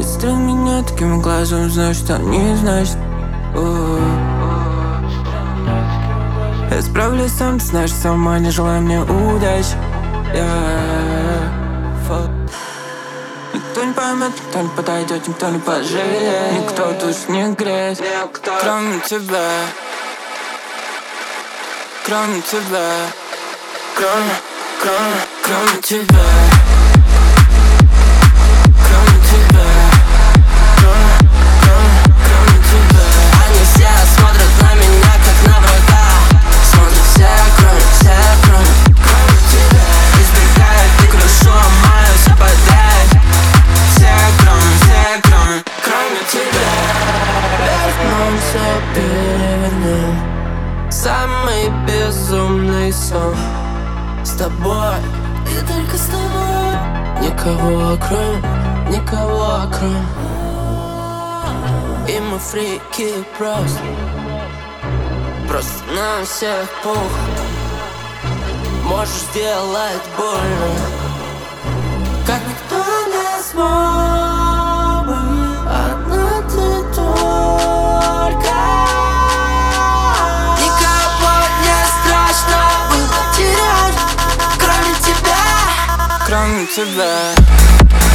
Посмотри меня таким глазом, знаешь, что не значит. Я справлюсь сам, ты знаешь, сама не желай мне удачи. Никто не поймет, никто не подойдет, никто не пожалеет, никто душ не греет, кроме тебя. Кроме тебя. Кроме тебя. Они все смотрят на меня, как на врага. Смотрят все, кроме тебя. Избегают и крышу ломаю, все подряд. Все, кроме тебя. Вернемся, перевернем самый безумный сон. С тобой и только с тобой. Никого кроме. И мы фрики просто нам всех пух. Можешь сделать больно, как никто не смог бы. Одна ты только. Никого не страшно было терять, кроме тебя.